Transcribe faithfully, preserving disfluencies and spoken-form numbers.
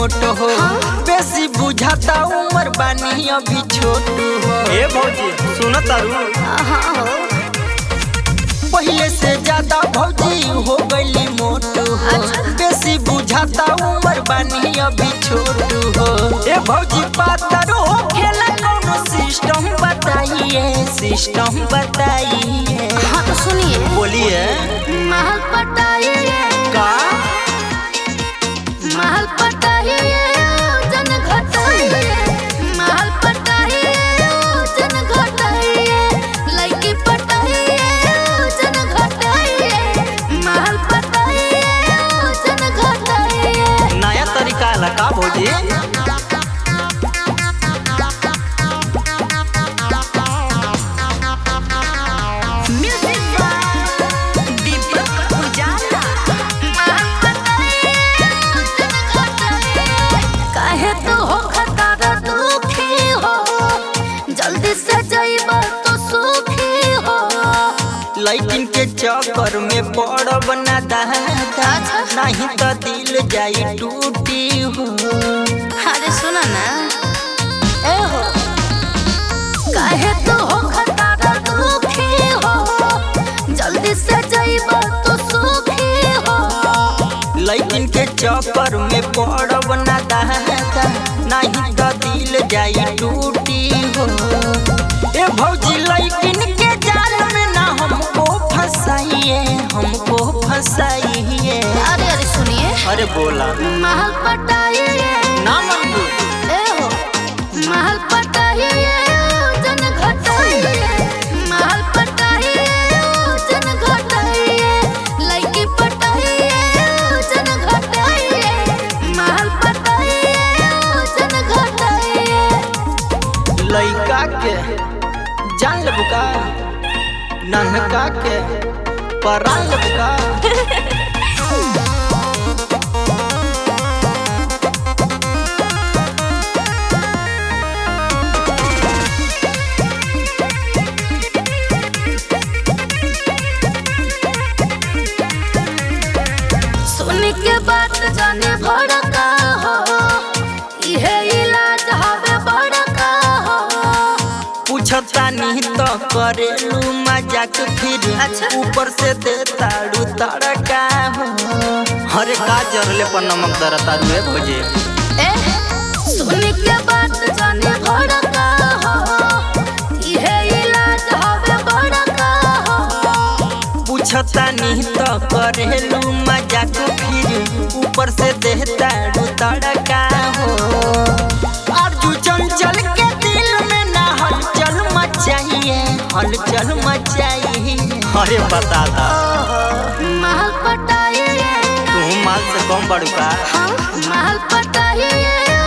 मोट हो। बेसी बुझाता उम्र बानी अभी छोट हो। ए भौजी सुन तारू पहले से ज्यादा भौजी हो गई मोट हो। बेसी बुझाता उम्र बानी अभी छोट हो। ए भौजी पातर हो खेला कौनो सिस्टम बताइए, सिस्टम बताइए। हाँ तो सुनिए, बोलिए। महल पटाइए का महल पटाइए जन घटाइए, महल पटाइए जन घटाइए, लड़की पटाइए जन घटाइए, महल पटाइए जन घटाइए। नया तरीका ला का भौजी? लड़किन के चक्कर में पड़ब ना दादा, नहीं तो दिल जाई टूटी हो। अरे सुना ना, ए हो काहे तो हो खतारा दुखी हो, जल्दी से जाइबा तो सुखी हो। लड़किन के चक्कर में पड़ब ना दादा, नहीं तो दिल जाई टूटी हो। ए भौजी लड़किन के जाल में ना हमको फंसाइए, हमको फंसाइए। अरे अरे सुनिए, अरे बोला। महल पटाइए ना मंगू। ए हो महल पटाइए जन घटाइए, महल पटाइए जन घटाइए, लड़की पटाइए जन घटाइए, महल पटाइए जन घटाइए। लइका के जान लेबू का, नन्हका के परान लेबू का। सुन के बात जाने भड़का हो, इहे इलाज हवे बड़का हो। पूछता नहीं तो करेलू मजाक फिर, अच्छा। ऊपर से दे ताड़ू तड़का हो। हरे का जरले पर नमक दर तारू है भोजे। ए सुन के बात जाने भड़का हो, इहे इलाज हवे बड़का हो। पूछता नहीं तो करेलू मजाक फिर, ऊपर से दे ताड़ू तड़का हो। अर्जू चंचल के दिल में ना हलचल मचाइए, हलचल मचाइए। अरे बता दा, महल पटाइए तू माल से कम बड़ू का? हाँ महल पटाइए